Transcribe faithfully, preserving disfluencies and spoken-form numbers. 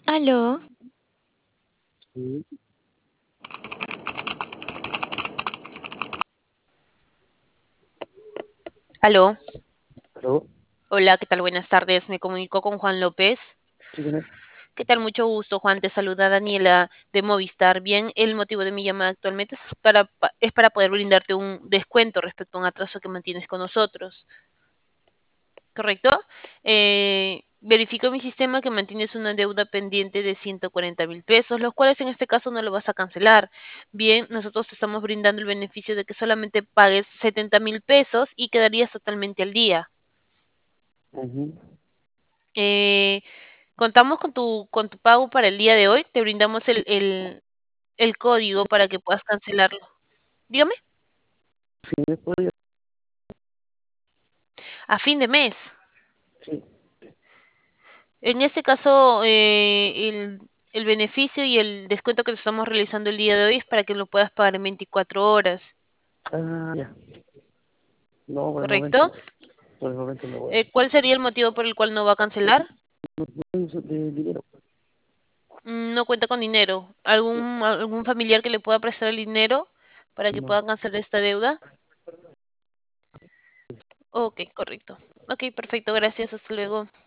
¿Aló? Sí, Aló, aló, hola, ¿qué tal? Buenas tardes. Me comunico con Juan López. sí, ¿quién es? ¿Qué tal? Mucho gusto, Juan. Te saluda Daniela de Movistar. Bien, el motivo de mi llamada actualmente es para, pa- es para poder brindarte un descuento respecto a un atraso que mantienes con nosotros, ¿correcto? Eh, verifico en mi sistema que mantienes una deuda pendiente de ciento cuarenta mil pesos, los cuales en este caso no lo vas a cancelar. Bien, nosotros te estamos brindando el beneficio de que solamente pagues setenta mil pesos y quedarías totalmente al día. Ujú. Eh, Contamos con tu, con tu pago para el día de hoy. Te brindamos el, el, el código para que puedas cancelarlo. Dígame, Sí, me podría, a fin de mes. sí. En este caso, eh, el, el beneficio y el descuento que te estamos realizando el día de hoy es para que lo puedas pagar en veinticuatro horas, Ah, ya. No, por el momento ¿correcto? no. Por el momento no voy. Eh, ¿cuál sería el motivo por el cual no va a cancelar? No uso de dinero. Mm, No cuenta con dinero. ¿Algún, algún familiar que le pueda prestar el dinero para que No. puedan cancelar esta deuda? Ok, correcto. Ok, perfecto, gracias. Hasta luego.